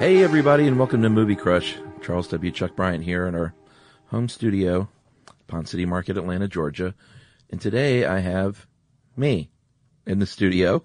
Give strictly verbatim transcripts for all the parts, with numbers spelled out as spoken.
Hey, everybody, and welcome to Movie Crush. Charles W. Chuck Bryant here in our home studio, Pond City Market, Atlanta, Georgia. And today I have me in the studio.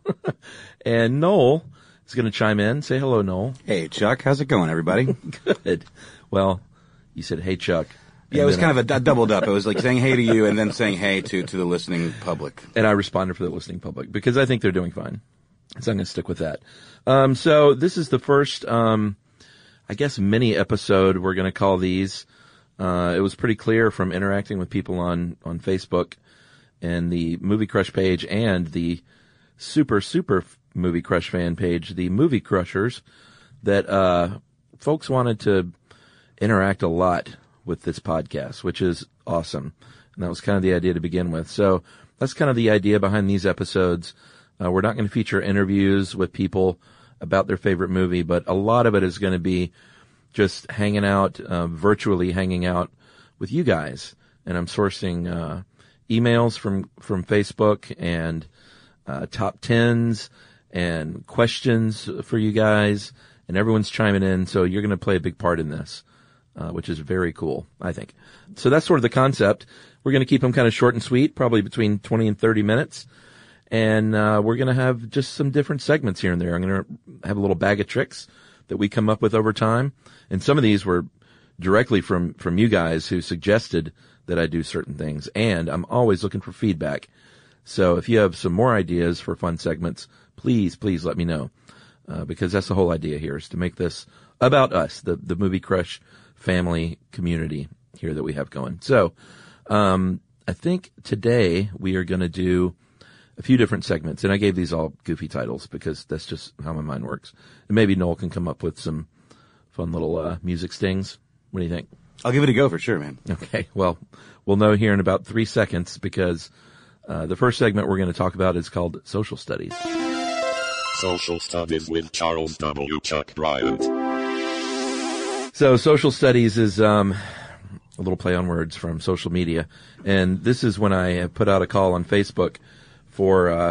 And Noel is going to chime in. Say hello, Noel. Hey, Chuck. How's it going, everybody? Good. Well, you said, hey, Chuck. Yeah, it was kind I, of a d- doubled up. It was like saying hey to you and then saying hey to, to the listening public. And I responded for the listening public because I think they're doing fine. So I'm going to stick with that. Um, so this is the first, um, I guess, mini episode we're going to call these. Uh, it was pretty clear from interacting with people on, on Facebook and the Movie Crush page and the super, super Movie Crush fan page, the Movie Crushers, that, uh, folks wanted to interact a lot with this podcast, which is awesome. And that was kind of the idea to begin with. So that's kind of the idea behind these episodes. Uh, we're not going to feature interviews with people about their favorite movie, but a lot of it is going to be just hanging out, uh, virtually hanging out with you guys. And I'm sourcing, uh, emails from, from Facebook and, uh, top tens and questions for you guys, and everyone's chiming in. So you're going to play a big part in this, uh, which is very cool, I think. So that's sort of the concept. We're going to keep them kind of short and sweet, probably between twenty and thirty minutes. And, uh, we're going to have just some different segments here and there. I'm going to have a little bag of tricks that we come up with over time. And some of these were directly from, from you guys who suggested that I do certain things. And I'm always looking for feedback. So if you have some more ideas for fun segments, please, please let me know. Uh, because that's the whole idea here, is to make this about us, the, the Movie Crush family community here that we have going. So, um, I think today we are going to do a few different segments, and I gave these all goofy titles because that's just how my mind works. And maybe Noel can come up with some fun little uh, music stings. What do you think? I'll give it a go for sure, man. Okay, well, we'll know here in about three seconds because uh, the first segment we're going to talk about is called Social Studies. Social Studies with Charles W. Chuck Bryant. So Social Studies is um, a little play on words from social media, and this is when I put out a call on Facebook for uh,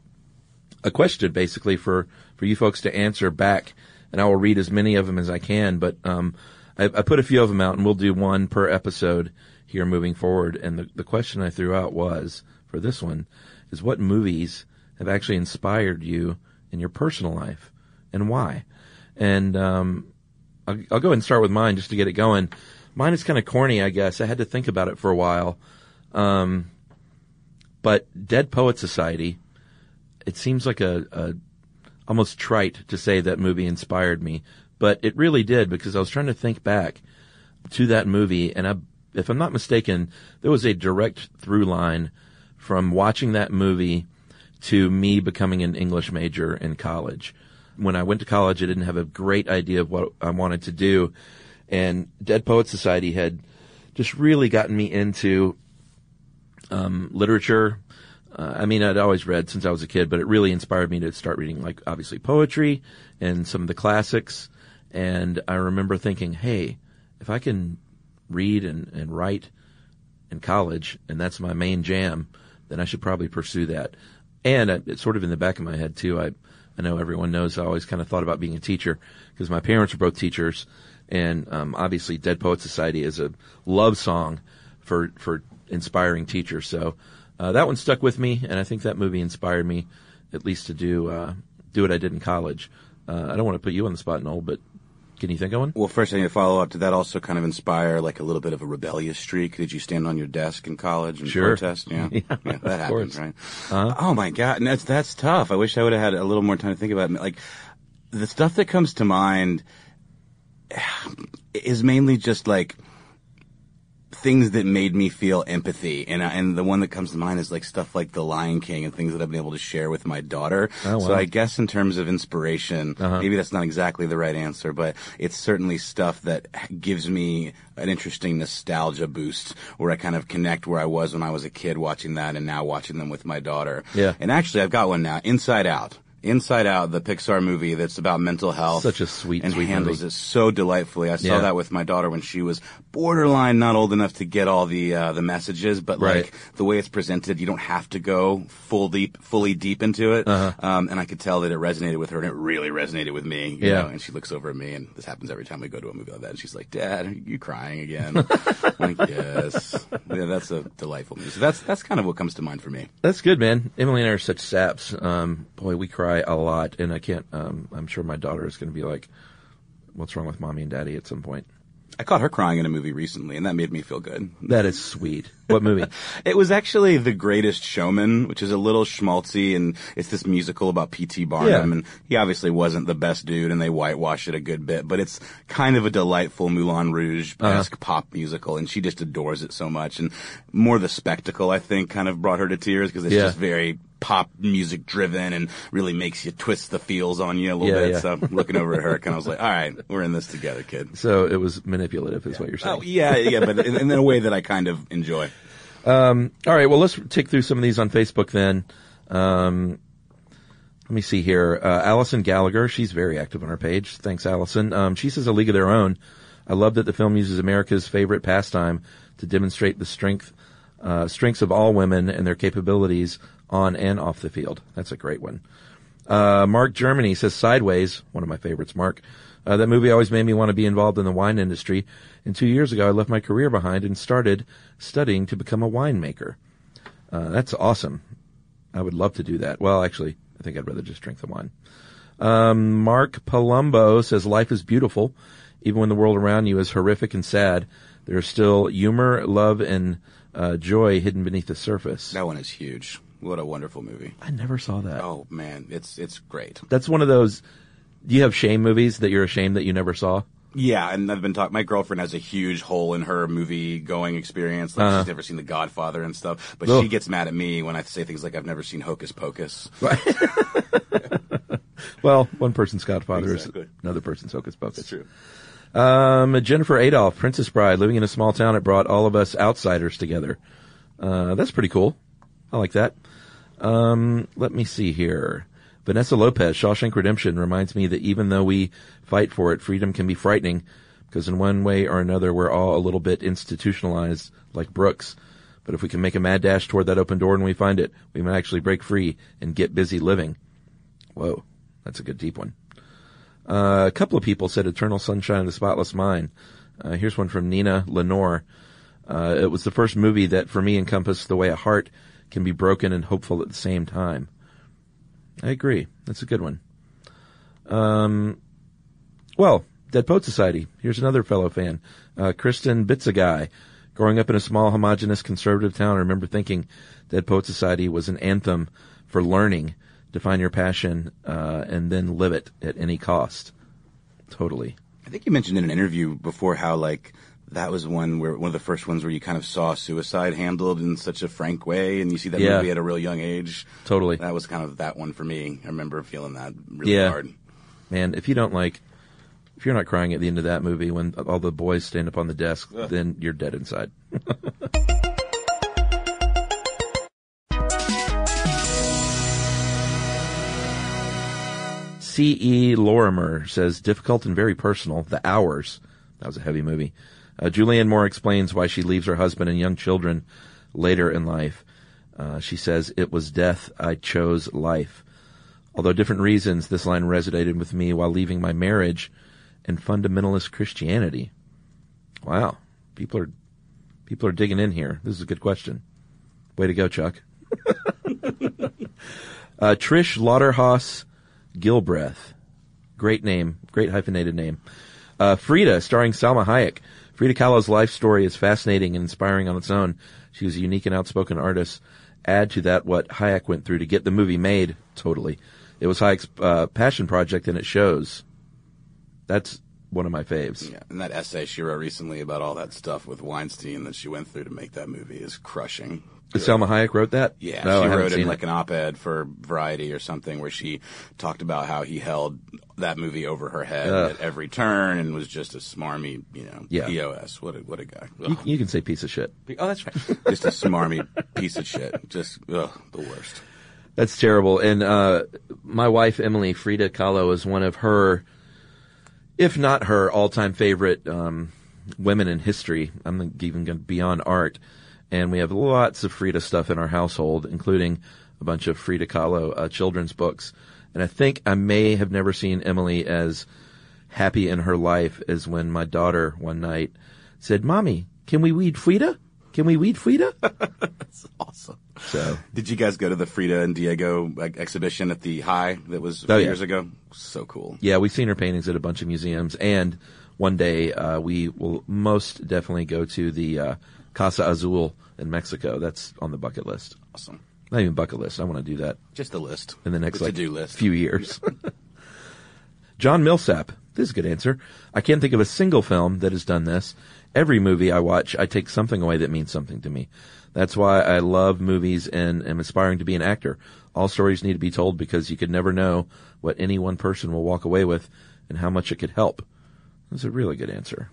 a question, basically, for, for you folks to answer back. And I will read as many of them as I can. But um, I, I put a few of them out, and we'll do one per episode here moving forward. And the, the question I threw out was, for this one, is what movies have actually inspired you in your personal life, and why? And um, I'll, I'll go ahead and start with mine just to get it going. Mine is kind of corny, I guess. I had to think about it for a while. Um But Dead Poet Society, it seems like a, a almost trite to say that movie inspired me, but it really did, because I was trying to think back to that movie, and I, if I'm not mistaken, there was a direct through line from watching that movie to me becoming an English major in college. When I went to college, I didn't have a great idea of what I wanted to do, and Dead Poet Society had just really gotten me into Um, literature. Uh, I mean, I'd always read since I was a kid, but it really inspired me to start reading, like, obviously poetry and some of the classics. And I remember thinking, hey, if I can read and, and write in college, and that's my main jam, then I should probably pursue that. And it's sort of in the back of my head, too. I, I know everyone knows I always kind of thought about being a teacher because my parents were both teachers. And um, obviously Dead Poet Society is a love song for, for inspiring teachers. So uh, that one stuck with me, and I think that movie inspired me at least to do uh, do what I did in college. Uh, I don't want to put you on the spot, Noel, but can you think of one? Well, first I need to follow up. Did that also kind of inspire like a little bit of a rebellious streak? Did you stand on your desk in college and sure. protest? Yeah, yeah, yeah that happens, right? Uh-huh. Oh my God, and that's that's tough. I wish I would have had a little more time to think about it. Like the stuff that comes to mind is mainly just like things that made me feel empathy, and and the one that comes to mind is like stuff like The Lion King and things that I've been able to share with my daughter. Oh, wow. So I guess in terms of inspiration, uh-huh. maybe that's not exactly the right answer, but it's certainly stuff that gives me an interesting nostalgia boost where I kind of connect where I was when I was a kid watching that and now watching them with my daughter. Yeah. And actually I've got one now, Inside Out. Inside Out, the Pixar movie that's about mental health. Such a sweet, and sweet handles movie. it so delightfully. I saw Yeah. that with my daughter when she was borderline not old enough to get all the uh, the messages, but Right. like the way it's presented, you don't have to go full deep, fully deep into it. Uh-huh. Um, and I could tell that it resonated with her, and it really resonated with me. You Yeah. know? And she looks over at me, and this happens every time we go to a movie like that. And she's like, "Dad, are you crying again?" I'm like, yes. Yeah, that's a delightful movie. So that's that's kind of what comes to mind for me. That's good, man. Emily and I are such saps. Um, boy, we cry a lot, and I can't. Um, I'm sure my daughter is going to be like, "What's wrong with mommy and daddy?" At some point. I caught her crying in a movie recently, and that made me feel good. That is sweet. What movie? It was actually The Greatest Showman, which is a little schmaltzy, and it's this musical about P T Barnum, Yeah. and he obviously wasn't the best dude, and they whitewash it a good bit, but it's kind of a delightful Moulin Rouge-esque Uh-huh. pop musical, and she just adores it so much, and more the spectacle, I think, kind of brought her to tears, because it's Yeah. just very pop music driven and really makes you twist the feels on you a little Yeah, bit. yeah. So looking over at her, kind of was like, all right, we're in this together, kid. So it was manipulative, is what you're saying. Oh, yeah, yeah, but in, in a way that I kind of enjoy. All right, well, let's tick through some of these on Facebook then. Um, let me see here. Uh, Allison Gallagher, she's very active on our page. Thanks, Allison. Um, she says A League of Their Own. I love that the film uses America's favorite pastime to demonstrate the strength, uh, strengths of all women and their capabilities on and off the field. That's a great one. Uh, Mark Germany says Sideways, one of my favorites, Mark. Uh, that movie always made me want to be involved in the wine industry. And two years ago, I left my career behind and started studying to become a winemaker. Uh, that's awesome. I would love to do that. Well, actually, I think I'd rather just drink the wine. Um, Mark Palumbo says life is beautiful. Even when the world around you is horrific and sad, there is still humor, love, and uh, joy hidden beneath the surface. That one is huge. What a wonderful movie. I never saw that. Oh, man, it's it's great. That's one of those, do you have shame movies that you're ashamed that you never saw? Yeah, and I've been talking, my girlfriend has a huge hole in her movie-going experience. Like, Uh-huh. she's never seen The Godfather and stuff. But Ugh. she gets mad at me when I say things like, I've never seen Hocus Pocus. Well, one person's Godfather Exactly. is another person's Hocus Pocus. It's true. Um, Jennifer Adolph, Princess Bride, living in a small town, it brought all of us outsiders together. Uh, that's pretty cool. I like that. Um, let me see here. Vanessa Lopez, Shawshank Redemption, reminds me that even though we fight for it, freedom can be frightening, because in one way or another, we're all a little bit institutionalized, like Brooks. But if we can make a mad dash toward that open door when we find it, we might actually break free and get busy living. Whoa, that's a good deep one. Uh, a couple of people said Eternal Sunshine of the Spotless Mind. Uh, here's one from Nina Lenore. Uh, it was the first movie that for me encompassed the way a heart can be broken and hopeful at the same time. I agree. That's a good one. Um, well, Dead Poet Society. Here's another fellow fan. Uh, Kristen Bitsagai. Growing up in a small, homogenous, conservative town, I remember thinking Dead Poet Society was an anthem for learning to find your passion, uh, and then live it at any cost. Totally. I think you mentioned in an interview before how, like, that was one where one of the first ones where you kind of saw suicide handled in such a frank way, and you see that Yeah. movie at a real young age. Totally. That was kind of that one for me. I remember feeling that really Yeah. hard. Man, if you don't like, if you're not crying at the end of that movie when all the boys stand up on the desk, Ugh. then you're dead inside. C E. Lorimer says, difficult and very personal, The Hours. That was a heavy movie. Uh, Julianne Moore explains why she leaves her husband and young children later in life. Uh, she says, it was death, I chose life. Although different reasons, this line resonated with me while leaving my marriage and fundamentalist Christianity. Wow. People are, people are digging in here. This is a good question. Way to go, Chuck. uh, Trish Lauterhaus Gilbreth. Great name. Great hyphenated name. Uh, Frida, starring Salma Hayek. Frida Kahlo's life story is fascinating and inspiring on its own. She was a unique and outspoken artist. Add to that what Hayek went through to get the movie made. Totally. It was Hayek's uh, passion project, and it shows. That's one of my faves. Yeah, and that essay she wrote recently about all that stuff with Weinstein that she went through to make that movie is crushing. Salma Hayek wrote that? Yeah, No, I she haven't wrote in seen like it. an op-ed for Variety or something where she talked about how he held that movie over her head Ugh. at every turn and was just a smarmy, you know, Yeah. P O S. What a what a guy. You, Ugh. you can say piece of shit. Oh, that's right. Just a smarmy piece of shit. Just ugh, the worst. That's terrible. And uh, my wife, Emily, Frida Kahlo, is one of her, if not her, all-time favorite um, women in history. I'm even going beyond art. And we have lots of Frida stuff in our household, including a bunch of Frida Kahlo uh, children's books. And I think I may have never seen Emily as happy in her life as when my daughter one night said, "Mommy, can we weed Frida? Can we weed Frida?" That's awesome. So, did you guys go to the Frida and Diego like, exhibition at the High that was a few Oh, yeah. years ago? So cool. yeah, we've seen her paintings at a bunch of museums. And one day uh, we will most definitely go to the uh, Casa Azul in Mexico. That's on the bucket list. Awesome. Not even bucket list. I want to do that Just a list. in the next The like to-do list. few years. John Millsap. This is a good answer. I can't think of a single film that has done this. Every movie I watch, I take something away that means something to me. That's why I love movies and am aspiring to be an actor. All stories need to be told because you could never know what any one person will walk away with and how much it could help. That's a really good answer.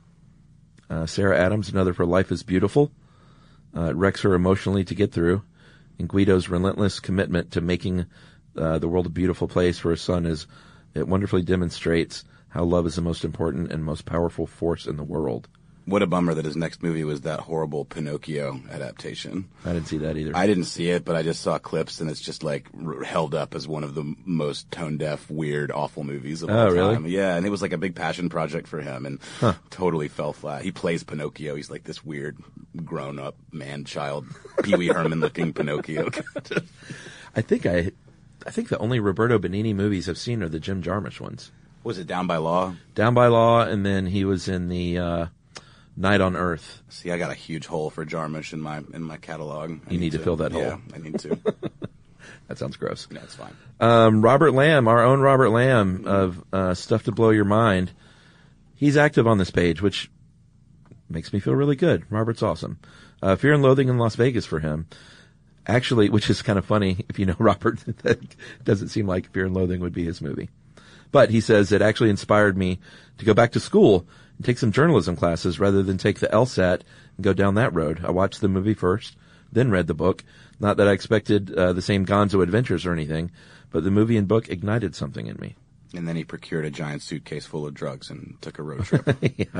Uh, Sarah Adams, another for Life is Beautiful. Uh, it wrecks her emotionally to get through. And Guido's relentless commitment to making uh, the world a beautiful place for his son is, it wonderfully demonstrates how love is the most important and most powerful force in the world. What a bummer that his next movie was that horrible Pinocchio adaptation. I didn't see that either. I didn't see it, but I just saw clips, and it's just like r- held up as one of the most tone-deaf, weird, awful movies of Oh, all really? time. Yeah, and it was like a big passion project for him, and Huh. totally fell flat. He plays Pinocchio. He's like this weird, grown-up man-child, Pee Wee Herman-looking Pinocchio. I think I, I think the only Roberto Benigni movies I've seen are the Jim Jarmusch ones. Was it Down by Law? Down by Law, and then he was in the uh, Night on Earth. See, I got a huge hole for Jarmusch in my in my catalog. I You need to fill that hole. Yeah, I need to. That sounds gross. That's fine. Um, Robert Lamb, our own Robert Lamb of uh, Stuff to Blow Your Mind. He's active on this page, which makes me feel really good. Robert's awesome. Uh, Fear and Loathing in Las Vegas for him. Actually, which is kind of funny if you know Robert, that doesn't seem like Fear and Loathing would be his movie. But he says it actually inspired me to go back to school and take some journalism classes rather than take the LSAT and go down that road. I watched the movie first, then read the book. Not that I expected uh, the same Gonzo adventures or anything, but the movie and book ignited something in me. And then he procured a giant suitcase full of drugs and took a road trip. yeah,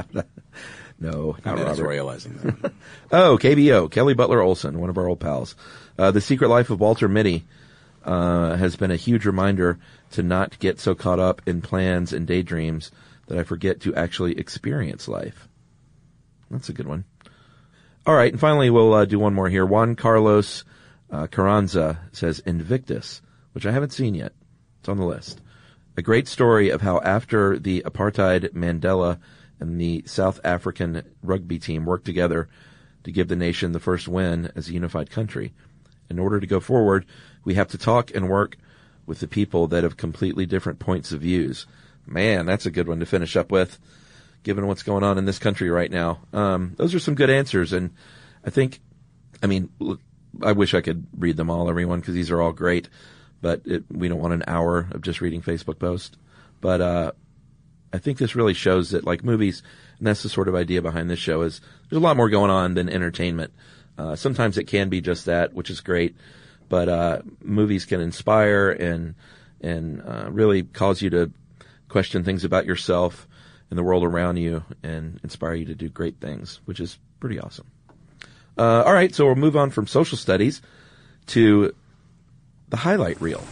no, not I'm Robert. editorializing that. Oh, K B O, Kelly Butler Olson, one of our old pals. Uh, The Secret Life of Walter Mitty uh, has been a huge reminder to not get so caught up in plans and daydreams that I forget to actually experience life. That's a good one. All right, and finally we'll uh, do one more here. Juan Carlos uh, Carranza says Invictus, which I haven't seen yet. It's on the list. A great story of how after the apartheid Mandela and the South African rugby team worked together to give the nation the first win as a unified country. In order to go forward, we have to talk and work with the people that have completely different points of views. Man, that's a good one to finish up with, given what's going on in this country right now. Um, those are some good answers, and I think, I mean, look, I wish I could read them all, everyone, because these are all great, but it, we don't want an hour of just reading Facebook posts. But uh, I think this really shows that, like movies, and that's the sort of idea behind this show, is there's a lot more going on than entertainment. Uh, sometimes it can be just that, which is great, but uh, movies can inspire and and uh, really cause you to question things about yourself and the world around you and inspire you to do great things, which is pretty awesome. Uh, all right, so we'll move on from social studies to the highlight reel.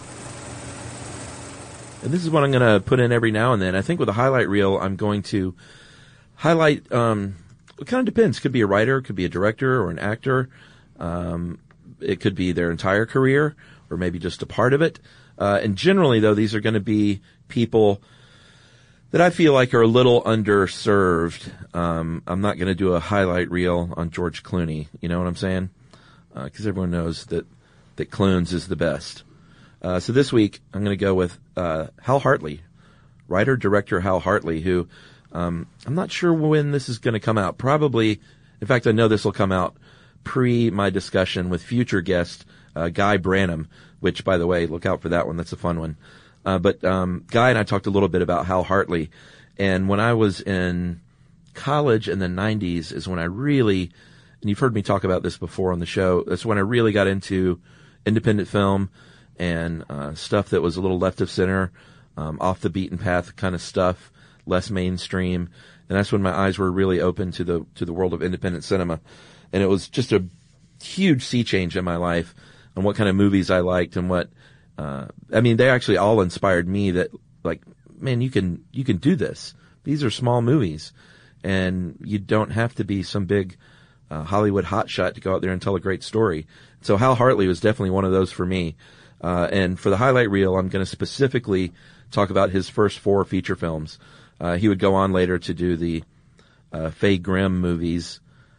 And this is what I'm going to put in every now and then. I think with a highlight reel, I'm going to highlight, um, it kind of depends. It could be a writer, it could be a director or an actor. Um, it could be their entire career or maybe just a part of it. Uh, and generally, though, these are going to be people that I feel like are a little underserved. Um, I'm not going to do a highlight reel on George Clooney. You know what I'm saying? Because uh, everyone knows that, that Clooney's is the best. Uh, so this week, I'm going to go with uh, Hal Hartley, writer-director Hal Hartley, who um, I'm not sure when this is going to come out. Probably, in fact, I know this will come out pre my discussion with future guest uh, Guy Branum, which, by the way, look out for that one. That's a fun one. Uh, but um, Guy and I talked a little bit about Hal Hartley, and when I was in college in the nineties is when I really, and you've heard me talk about this before on the show, that's when I really got into independent film and uh, stuff that was a little left of center, um, off the beaten path kind of stuff, less mainstream. And that's when my eyes were really open to the to the world of independent cinema. And it was just a huge sea change in my life on what kind of movies I liked and what, uh, I mean, they actually all inspired me that, like, man, you can, you can do this. These are small movies and you don't have to be some big, uh, Hollywood hotshot to go out there and tell a great story. So Hal Hartley was definitely one of those for me. Uh, and for the highlight reel, I'm going to specifically talk about his first four feature films. Uh, he would go on later to do the, uh, Faye Grimm movies.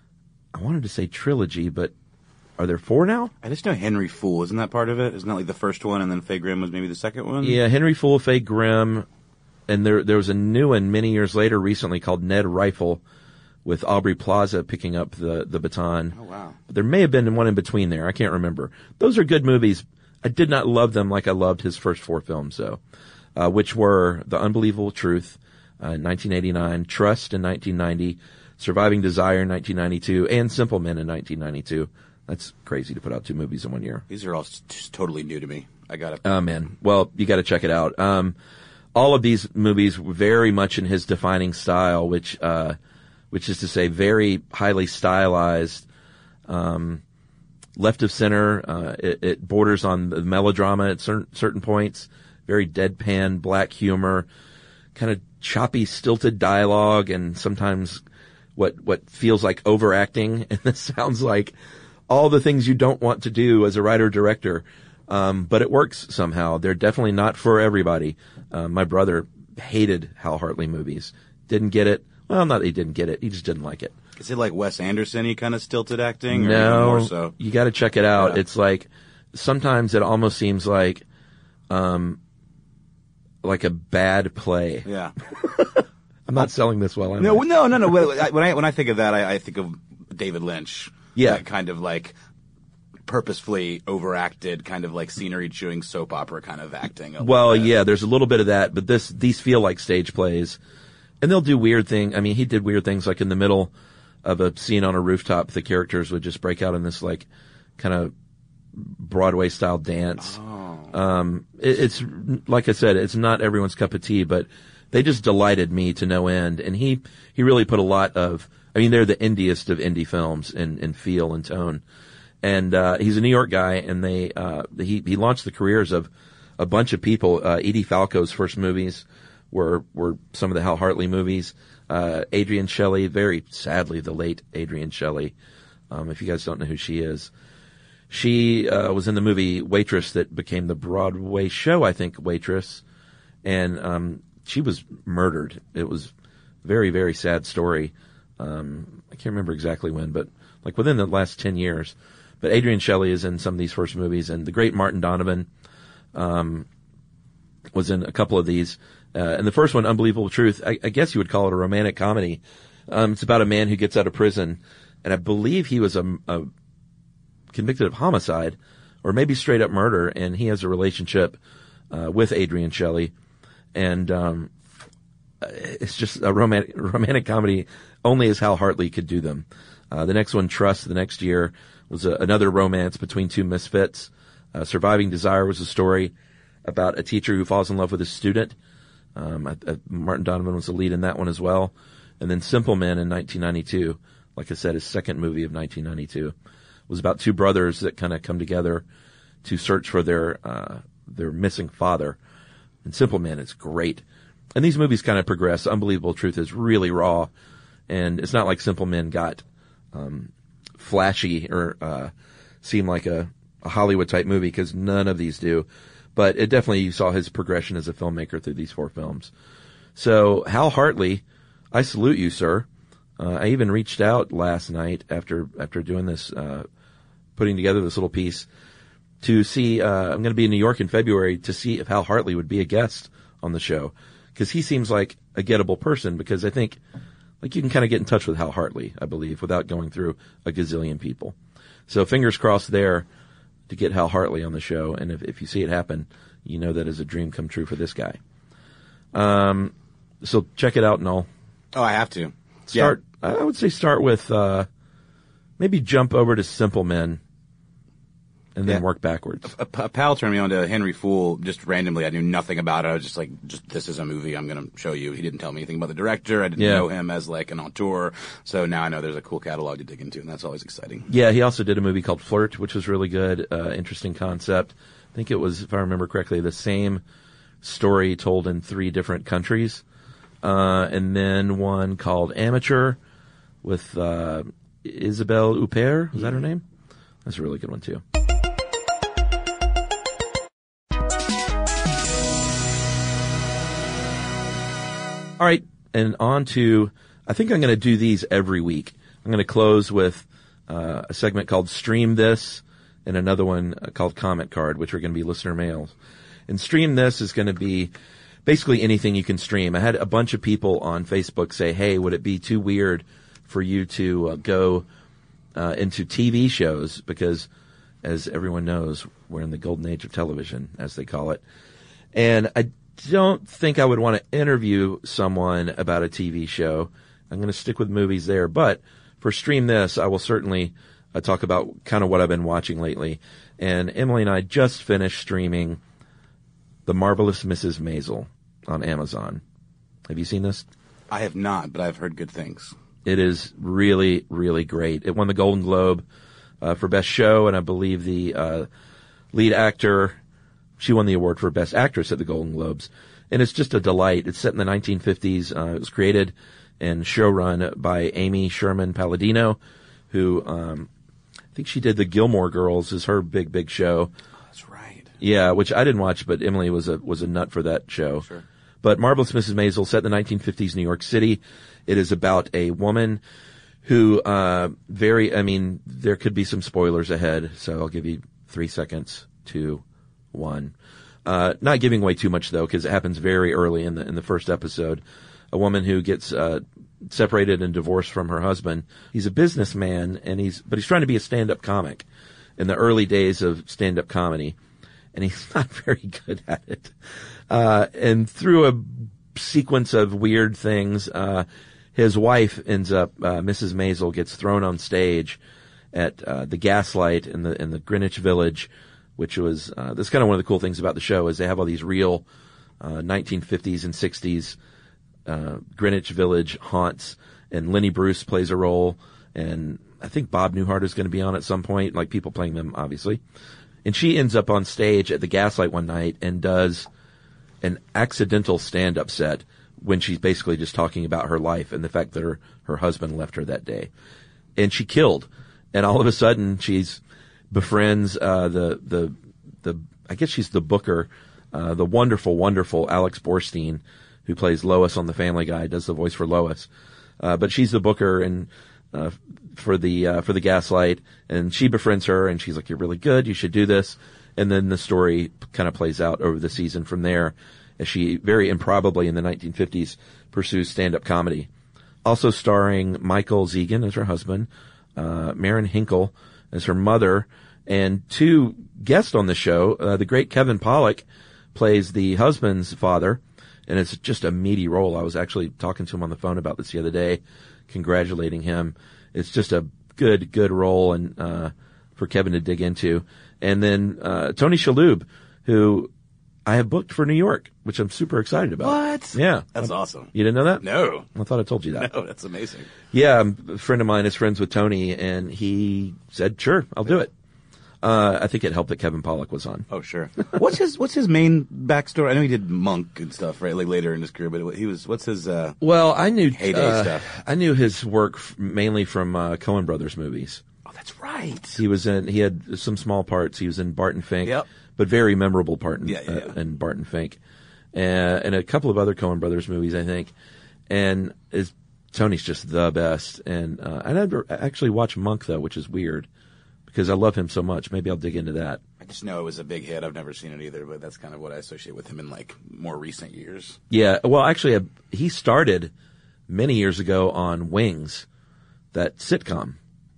I wanted to say trilogy, but are there four now? I just know Henry Fool. Isn't that part of it? Isn't that like the first one and then Faye Grimm was maybe the second one? Yeah, Henry Fool, Faye Grimm. And there, there was a new one many years later recently called Ned Rifle with Aubrey Plaza picking up the, the baton. Oh, wow. But there may have been one in between there. I can't remember. Those are good movies. I did not love them like I loved his first four films, though, uh, which were The Unbelievable Truth uh, in nineteen eighty-nine, Trust in nineteen ninety, Surviving Desire in nineteen ninety-two, and Simple Men in nineteen ninety-two. That's crazy to put out two movies in one year. These are all just totally new to me. I got it. Oh, man. Well, you got to check it out. Um, all of these movies were very much in his defining style, which, uh, which is to say very highly stylized, um, left of center. Uh, it, it borders on the melodrama at certain, certain points, very deadpan black humor, kind of choppy, stilted dialogue, and sometimes what, what feels like overacting. And this sounds like all the things you don't want to do as a writer-director. Um, but it works somehow. They're definitely not for everybody. Uh, my brother hated Hal Hartley movies. Didn't get it. Well, not that he didn't get it. He just didn't like it. Is it like Wes Anderson-y kind of stilted acting? Or no, even more so? You got to check it out. Yeah. It's like, sometimes it almost seems like, um, like a bad play. Yeah. I'm not selling this well. Am No, I? no, no, no. When I when I think of that, I, I think of David Lynch. Yeah. That kind of like purposefully overacted, kind of like scenery chewing soap opera kind of acting. a Well, little bit. yeah, there's a little bit of that, but this these feel like stage plays, and they'll do weird thing. I mean, he did weird things like in the middle of a scene on a rooftop, the characters would just break out in this like kind of Broadway style dance. Oh. Um, it, it's like I said, it's not everyone's cup of tea, but they just delighted me to no end. And he he really put a lot of. I mean, they're the indiest of indie films in, in feel and tone. And, uh, he's a New York guy, and they, uh, he, he launched the careers of a bunch of people. Uh, Edie Falco's first movies were, were some of the Hal Hartley movies. Uh, Adrienne Shelley, very sadly, the late Adrienne Shelley. Um, if you guys don't know who she is, she, uh, was in the movie Waitress that became the Broadway show, I think, Waitress. And, um, she was murdered. It was a very, very sad story. Um, I can't remember exactly when, but like within the last ten years. But Adrienne Shelley is in some of these first movies, and the great Martin Donovan, um, was in a couple of these. Uh, and the first one, Unbelievable Truth, I, I guess you would call it a romantic comedy. Um, it's about a man who gets out of prison, and I believe he was a, a convicted of homicide, or maybe straight up murder, and he has a relationship, uh, with Adrienne Shelley. And, um, it's just a romantic, romantic comedy only as Hal Hartley could do them. Uh, the next one, Trust, the next year was a, another romance between two misfits. Uh, Surviving Desire was a story about a teacher who falls in love with a student. Um, I, I, Martin Donovan was the lead in that one as well. And then Simple Men in nineteen ninety-two, like I said, his second movie of nineteen ninety-two, was about two brothers that kind of come together to search for their, uh, their missing father. And Simple Men is great. And these movies kind of progress. Unbelievable Truth is really raw, and it's not like Simple Men got um, flashy or uh, seemed like a, a Hollywood type movie, because none of these do. But it definitely, you saw his progression as a filmmaker through these four films. So Hal Hartley, I salute you, sir. Uh, I even reached out last night after after doing this, uh, putting together this little piece, to see. Uh, I'm going to be in New York in February to see if Hal Hartley would be a guest on the show. Because he seems like a gettable person, because I think, like, you can kind of get in touch with Hal Hartley, I believe, without going through a gazillion people. So fingers crossed there to get Hal Hartley on the show. And if, if you see it happen, you know that is a dream come true for this guy. Um, so check it out, Noel. Oh, I have to. Start, I would say start with, uh, maybe jump over to Simple Men and then Yeah. work backwards. A, a pal turned me on to Henry Fool just randomly. I knew nothing about it. I was just like, just this is a movie I'm going to show you. He didn't tell me anything about the director. I didn't Yeah. know him as like an auteur. So now I know there's a cool catalog to dig into, and that's always exciting. Yeah, he also did a movie called Flirt, which was really good. Uh, interesting concept. I think it was, if I remember correctly, the same story told in three different countries. Uh, and then one called Amateur with uh, Isabelle Huppert. Is that her name? That's a really good one, too. All right, and on to, I think I'm going to do these every week. I'm going to close with uh, a segment called Stream This and another one uh, called Comment Card, which are going to be listener mails. And Stream This is going to be basically anything you can stream. I had a bunch of people on Facebook say, hey, would it be too weird for you to uh, go uh, into T V shows? Because, as everyone knows, we're in the golden age of television, as they call it. And I don't think I would want to interview someone about a T V show. I'm going to stick with movies there. But for Stream This, I will certainly uh, talk about kind of what I've been watching lately. And Emily and I just finished streaming The Marvelous Missus Maisel on Amazon. Have you seen this? I have not, but I've heard good things. It is really, really great. It won the Golden Globe uh, for Best Show, and I believe the uh, lead actor, she won the award for Best Actress at the Golden Globes. And it's just a delight. It's set in the nineteen fifties. Uh, it was created and showrun by Amy Sherman Palladino, who um, I think she did The Gilmore Girls is her big, big show. That's right. Yeah, which I didn't watch, but Emily was a was a nut for that show. Sure. But Marvelous Missus Maisel, set in the nineteen fifties New York City. It is about a woman who, uh, very, I mean, there could be some spoilers ahead, so I'll give you three seconds, two, one. Uh, not giving away too much though, because it happens very early in the in the first episode. A woman who gets uh, separated and divorced from her husband. He's a businessman, and he's but he's trying to be a stand-up comic in the early days of stand-up comedy, and he's not very good at it. Uh, and through a sequence of weird things, uh, his wife ends up, uh, Missus Maisel gets thrown on stage at, uh, the Gaslight in the, in the Greenwich Village, which was, uh, that's kind of one of the cool things about the show is they have all these real, uh, nineteen fifties and sixties, uh, Greenwich Village haunts, and Lenny Bruce plays a role, and I think Bob Newhart is going to be on at some point, like people playing them, obviously. And she ends up on stage at the Gaslight one night and does an accidental stand-up set when she's basically just talking about her life and the fact that her, her husband left her that day. And she killed. And all of a sudden she's befriends, uh, the, the, the, I guess she's the booker, uh, the wonderful, wonderful Alex Borstein, who plays Lois on The Family Guy, does the voice for Lois. Uh, but she's the booker and, uh, for the, uh, for the Gaslight, and she befriends her and she's like, you're really good, you should do this. And then the story kind of plays out over the season from there as she very improbably in the nineteen fifties pursues stand-up comedy. Also starring Michael Zegan as her husband, uh, Maren Hinkle as her mother, and two guests on the show. Uh, the great Kevin Pollak plays the husband's father, and it's just a meaty role. I was actually talking to him on the phone about this the other day, congratulating him. It's just a good, good role and, uh, for Kevin to dig into. And then, uh, Tony Shalhoub, who I have booked for New York, which I'm super excited about. What? Yeah. That's awesome. You didn't know that? No. I thought I told you that. No, that's amazing. Yeah, um, a friend of mine is friends with Tony, and he said, sure, I'll do it. Uh, I think it helped that Kevin Pollak was on. Oh, sure. What's his What's his main backstory? I know he did Monk and stuff, right? Like later in his career, but he was. What's his? Uh, Well, I knew, Heyday uh, stuff. I knew his work f- mainly from, uh, Coen Brothers movies. oh, that's right. He was in, he had some small parts. He was in Barton Fink, Yep. but very memorable part in, Yeah, yeah, yeah. Uh, in Barton Fink. Uh, and a couple of other Coen Brothers movies, I think. And is, Tony's just the best. And, uh, I never actually watched Monk though, which is weird because I love him so much. Maybe I'll dig into that. I just know it was a big hit. I've never seen it either, but that's kind of what I associate with him in like more recent years. Yeah. Well, actually, uh, he started many years ago on Wings, that sitcom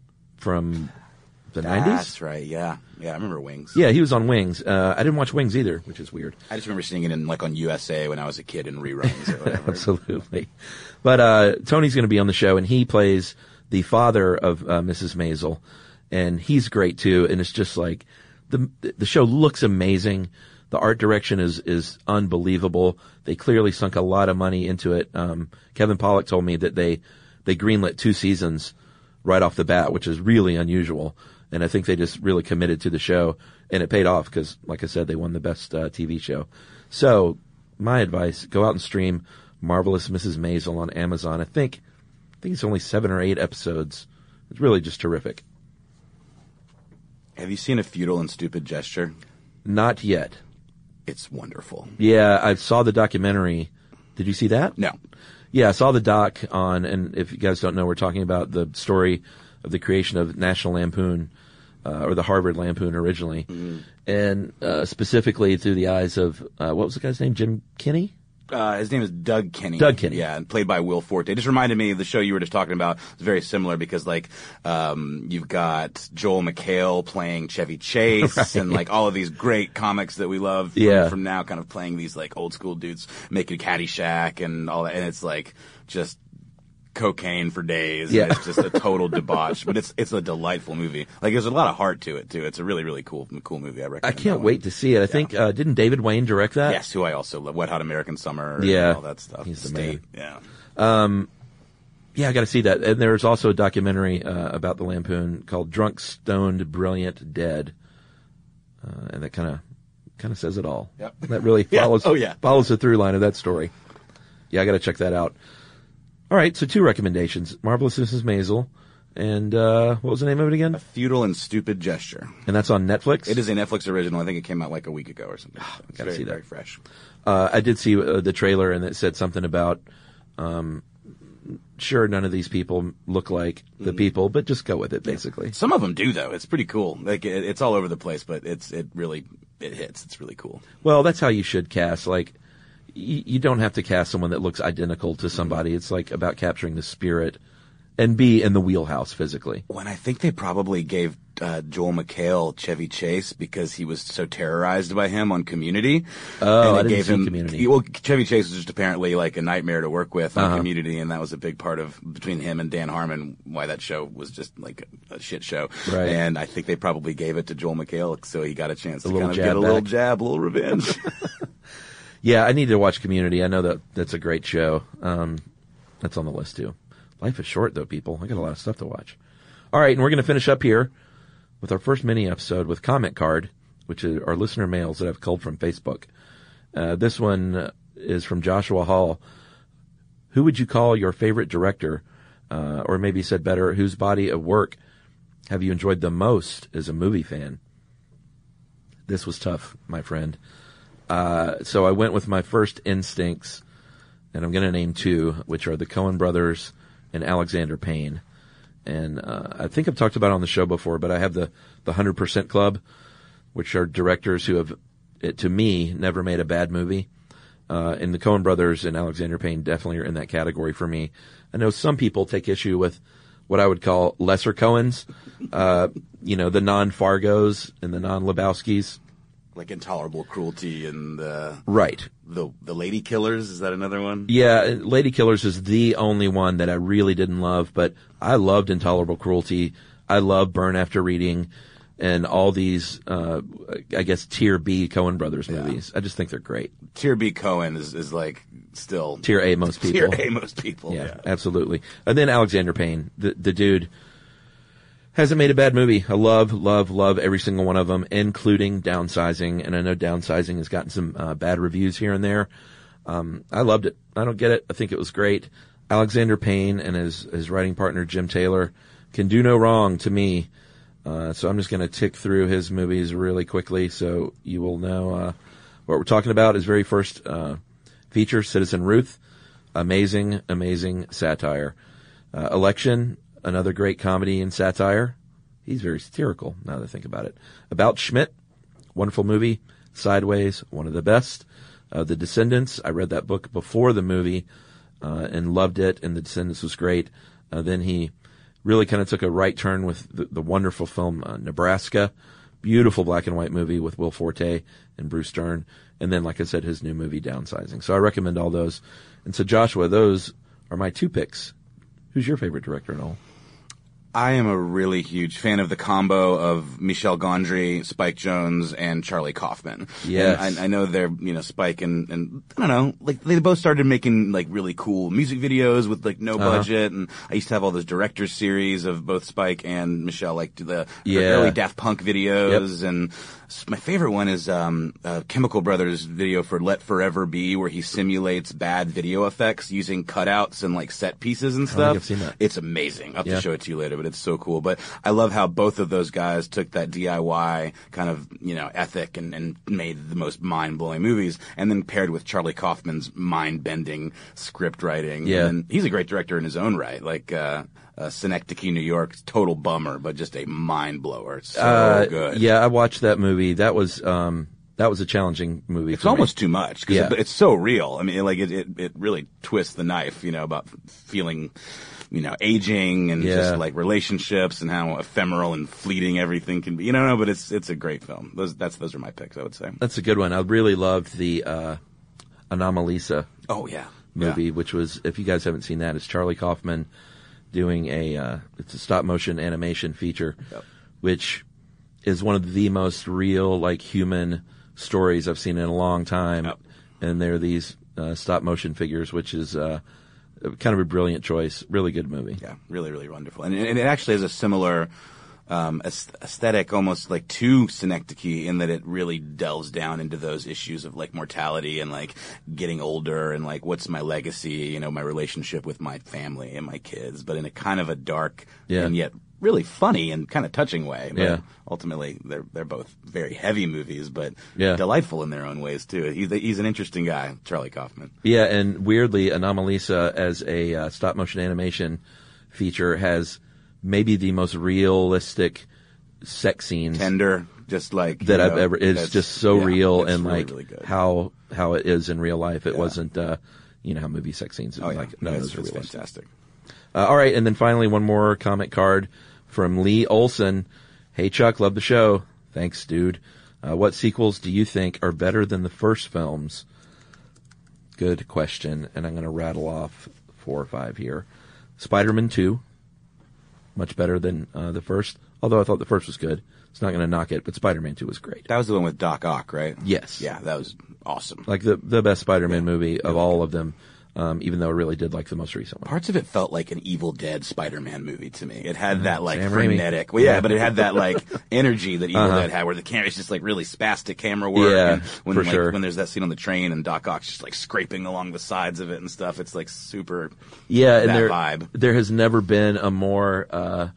from the nineties. That's right. Yeah, yeah. I remember Wings. Yeah, he was on Wings. Uh, I didn't watch Wings either, which is weird. I just remember seeing it in like on U S A when I was a kid in reruns or whatever. Absolutely. But uh Tony's going to be on the show, and he plays the father of uh, Missus Maisel, and he's great too. And it's just like the the show looks amazing. The art direction is is unbelievable. They clearly sunk a lot of money into it. Um, Kevin Pollak told me that they they greenlit two seasons right off the bat, which is really unusual. And I think they just really committed to the show, and it paid off because, like I said, they won the best uh, T V show. So, my advice: go out and stream Marvelous Missus Maisel on Amazon. I think I think it's only seven or eight episodes. It's really just terrific. Have you seen A Futile and Stupid Gesture? Not yet. It's wonderful. Yeah, I saw the documentary. Did you see that? No. Yeah, I saw the doc on, and if you guys don't know, we're talking about the story of the creation of National Lampoon, uh, or the Harvard Lampoon originally, mm-hmm. and uh, specifically through the eyes of, uh, what was the guy's name? Jim Kinney? Uh, his name is Doug Kinney. Doug Kinney. Yeah, and played by Will Forte. It just reminded me of the show you were just talking about. It's very similar because, like, um, you've got Joel McHale playing Chevy Chase right. and, like, all of these great comics that we love from, yeah. from now kind of playing these, like, old school dudes making Caddyshack and all that. And it's, like, just cocaine for days. Yeah. And it's just a total debauch. But it's it's a delightful movie. Like, there's a lot of heart to it, too. It's a really, really cool cool movie. I recommend I can't wait to see it. I yeah. think, uh, didn't David Wayne direct that? Yes, who I also love. Wet Hot American Summer yeah. and all that stuff. He's the State. man. Yeah. Um, yeah, I got to see that. And there's also a documentary uh, about the Lampoon called Drunk, Stoned, Brilliant, Dead. Uh, and that kind of kind of says it all. Yep. That really yeah. follows oh, yeah. follows the through line of that story. Yeah, I got to check that out. All right, so two recommendations. Marvelous Missus Maisel, and uh, what was the name of it again? A Futile and Stupid Gesture. And that's on Netflix? It is a Netflix original. I think it came out like a week ago or something. It's Gotta very, see that. Very fresh. Uh, I did see uh, the trailer, and it said something about, um, sure, none of these people look like the mm. people, but just go with it, basically. Some of them do, though. It's pretty cool. Like it, it's all over the place, but it's it really it hits. It's really cool. Well, that's how you should cast. Like, y- you don't have to cast someone that looks identical to somebody. Mm. It's like about capturing the spirit and be in the wheelhouse physically. When I think they probably gave uh, Joel McHale Chevy Chase because he was so terrorized by him on Community. Oh, and I didn't gave see him, Community. Well, Chevy Chase was just apparently like a nightmare to work with on uh-huh. Community, and that was a big part of between him and Dan Harmon why that show was just like a, a shit show. Right. And I think they probably gave it to Joel McHale so he got a chance a to kind of get a back. little jab, a little revenge. Yeah, I need to watch Community. I know that that's a great show. Um, that's on the list too. Life is short, though, people. I got a lot of stuff to watch. All right, and we're going to finish up here with our first mini episode with Comment Card, which is our listener mails that I've culled from Facebook. Uh, this one is from Joshua Hall. Who would you call your favorite director, uh, or maybe said better, whose body of work have you enjoyed the most as a movie fan? This was tough, my friend. Uh, so I went with my first instincts, and I'm going to name two, which are the Coen brothers and Alexander Payne. And uh, I think I've talked about it on the show before, but I have the, the one hundred percent Club, which are directors who have, it, to me, never made a bad movie. Uh, and the Coen brothers and Alexander Payne definitely are in that category for me. I know some people take issue with what I would call lesser Coens, uh, you know, the non-Fargos and the non-Lebowskis. Like Intolerable Cruelty and the right the the Lady Killers. Is that another one? Yeah, Lady Killers is the only one that I really didn't love, but I loved Intolerable Cruelty. I love Burn After Reading, and all these, uh, I guess, Tier B Coen Brothers movies. Yeah. I just think they're great. Tier B Coen is is like still Tier A most people. Tier A most people. Yeah, yeah. absolutely. And then Alexander Payne, the the dude. Hasn't made a bad movie. I love, love, love every single one of them, including Downsizing. And I know Downsizing has gotten some uh, bad reviews here and there. Um, I loved it. I don't get it. I think it was great. Alexander Payne and his, his writing partner, Jim Taylor, can do no wrong to me. Uh, so I'm just going to tick through his movies really quickly so you will know uh, what we're talking about. His very first uh, feature, Citizen Ruth. Amazing, amazing satire. Uh, Election. Another great comedy and satire. He's very satirical, now that I think about it. About Schmidt, wonderful movie. Sideways, one of the best. Uh, The Descendants, I read that book before the movie uh, and loved it, and The Descendants was great. Uh, then he really kind of took a right turn with the, the wonderful film uh, Nebraska. Beautiful black and white movie with Will Forte and Bruce Dern. And then, like I said, his new movie, Downsizing. So I recommend all those. And so, Joshua, those are my two picks. Who's your favorite director and all? I am a really huge fan of the combo of Michel Gondry, Spike Jonze, and Charlie Kaufman. Yes. And I, I know they're, you know, Spike and, and, I don't know, like, they both started making, like, really cool music videos with, like, no Uh-huh. budget. And I used to have all those director's series of both Spike and Michel, like, the Yeah. early Daft Punk videos. Yep. And my favorite one is, um, uh, Chemical Brothers video for Let Forever Be, where he simulates bad video effects using cutouts and, like, set pieces and I don't think stuff. I've seen that. It's amazing. I'll have Yeah. to show it to you later, but it's so cool. But I love how both of those guys took that D I Y kind of, you know, ethic and, and made the most mind-blowing movies, and then paired with Charlie Kaufman's mind-bending script writing. Yeah. And he's a great director in his own right. Like, uh, uh Synecdoche, New York, total bummer, but just a mind-blower. It's so Uh, good. Yeah, I watched that movie. That was um, that was a challenging movie. It's for almost me. too much because Yeah. it, it's so real. I mean, like it, it, it really twists the knife, you know, about feeling, you know, aging and Yeah. just like relationships and how ephemeral and fleeting everything can be. You know, no, but it's it's a great film. Those that's those are my picks, I would say. That's a good one. I really loved the uh, Anomalisa Oh yeah, movie, Yeah. which was, if you guys haven't seen that, it's Charlie Kaufman doing a uh, it's a stop motion animation feature, Yep. which is one of the most real, like, human stories I've seen in a long time. Yep. And they're these uh, stop motion figures, which is uh, kind of a brilliant choice. Really good movie. Yeah, really, really wonderful. And, and it actually has a similar um, aesthetic almost like to Synecdoche in that it really delves down into those issues of like mortality and like getting older and like what's my legacy, you know, my relationship with my family and my kids, but in a kind of a dark Yeah. and yet really funny and kind of touching way. But Yeah. ultimately, they're they're both very heavy movies, but Yeah. delightful in their own ways too. He's he's an interesting guy, Charlie Kaufman. Yeah, and weirdly, Anomalisa as a uh, stop motion animation feature has maybe the most realistic sex scenes Tender, just like that you I've know, ever. It's that's- just so yeah, real it's and really, like really good. how how it is in real life. It Yeah. wasn't, uh, you know, how movie sex scenes. Oh yeah, like none yeah, of it's, those are it's realistic. fantastic. Uh, all right, and then finally, one more comment card from Lee Olson. Hey Chuck, love the show. Thanks, dude. Uh, what sequels do you think are better than the first films? Good question, and I'm going to rattle off four or five here. Spider-Man two, much better than uh, the first. Although I thought the first was good. It's not going to knock it, but Spider-Man two was great. That was the one with Doc Ock, right? Yes. Yeah, that was awesome. Like the the best Spider-Man movie of all of them, um, even though I really did like the most recent one. Parts of it felt like an Evil Dead Spider-Man movie to me. It had that like Sam Raimi. frenetic, well, yeah, Yeah. but it had that like energy that Evil Uh-huh. Dead had, where the camera is just like really spastic camera work. Yeah, and when, for like, sure. When there's that scene on the train and Doc Ock's just like scraping along the sides of it and stuff, it's like super. Yeah, and that there, vibe. there has never been a more uh,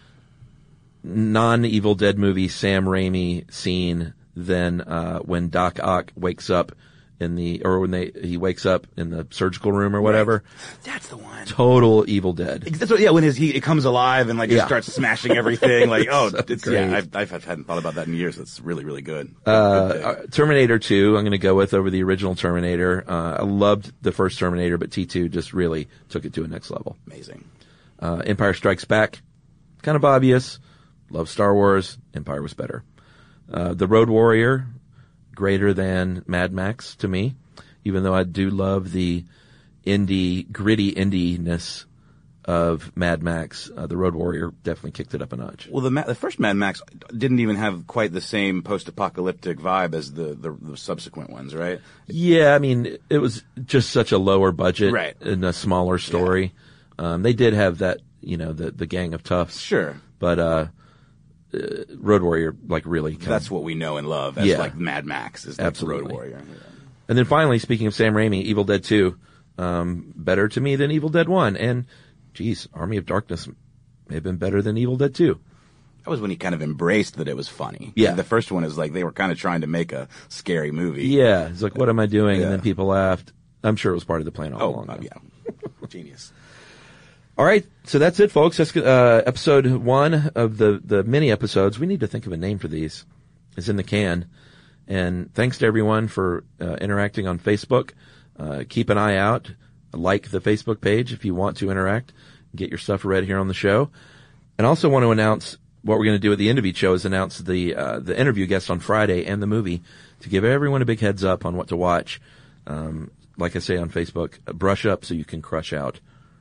non-Evil Dead movie Sam Raimi scene than uh, when Doc Ock wakes up in the, or when they he wakes up in the surgical room or whatever. That's the one. Total Evil Dead. That's what, yeah, when his, he it comes alive and like just Yeah. starts smashing everything. Like, oh, So it's great. yeah, I've, I've hadn't thought about that in years. That's really really good. Uh, Good pick. uh, Terminator two, I'm going to go with over the original Terminator. Uh, I loved the first Terminator, but T two just really took it to a next level. Amazing. Uh, Empire Strikes Back, kind of obvious. Love Star Wars. Empire was better. Uh, the Road Warrior, greater than Mad Max to me, even though I do love the indie, gritty indie-ness of Mad Max. Uh, the Road Warrior definitely kicked it up a notch. Well, the Ma- the first Mad Max didn't even have quite the same post-apocalyptic vibe as the, the, the subsequent ones, right? Yeah, I mean, it was just such a lower budget Right. and a smaller story. Um, they did have that, you know, the, the gang of toughs. Sure. But, uh, uh Road Warrior, like, really kind That's of, what we know and love as Yeah. like Mad Max is like Absolutely. Road Warrior. And then finally, speaking of Sam Raimi, Evil Dead two, um, better to me than Evil Dead one. And, geez, Army of Darkness may have been better than Evil Dead two. That was when he kind of embraced that it was funny. Yeah. The first one is like they were kind of trying to make a scary movie. Yeah, it's like, what am I doing? Yeah. And then people laughed. I'm sure it was part of the plan all Oh, along. uh, though. yeah. Genius. All right, so that's it, folks. That's uh, episode one of the, the mini episodes. We need to think of a name for these. It's in the can. And thanks to everyone for uh, interacting on Facebook. Uh, keep an eye out. Like the Facebook page if you want to interact. Get your stuff read here on the show. And also want to announce what we're going to do at the end of each show is announce the uh, the interview guest on Friday and the movie to give everyone a big heads up on what to watch. Um, like I say on Facebook, brush up so you can crush out.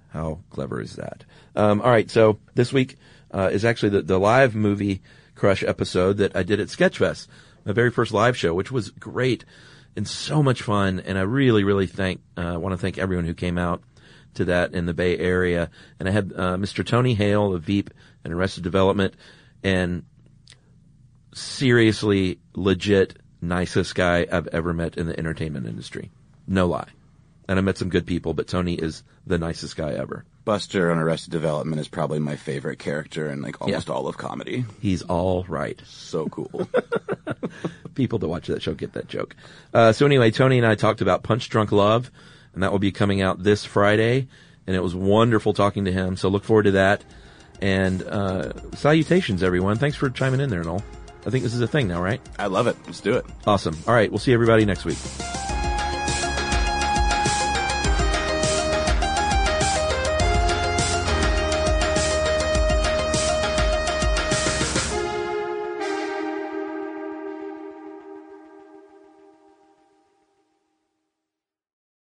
How clever is that? Um, all right, so this week uh, is actually the, the live movie Crush episode that I did at Sketchfest, my very first live show, which was great and so much fun. And I really, really thank uh, want to thank everyone who came out to that in the Bay Area. And I had uh, Mister Tony Hale of Veep and Arrested Development, and seriously legit nicest guy I've ever met in the entertainment industry. No lie. And I met some good people, but Tony is the nicest guy ever. Buster on Arrested Development is probably my favorite character in like almost Yeah. all of comedy. He's all right. So cool. People that watch that show get that joke. Uh, so anyway, Tony and I talked about Punch Drunk Love, and that will be coming out this Friday. And it was wonderful talking to him. So look forward to that. And uh, salutations, everyone. Thanks for chiming in there and all. I think this is a thing now, right? I love it. Let's do it. Awesome. All right. We'll see everybody next week.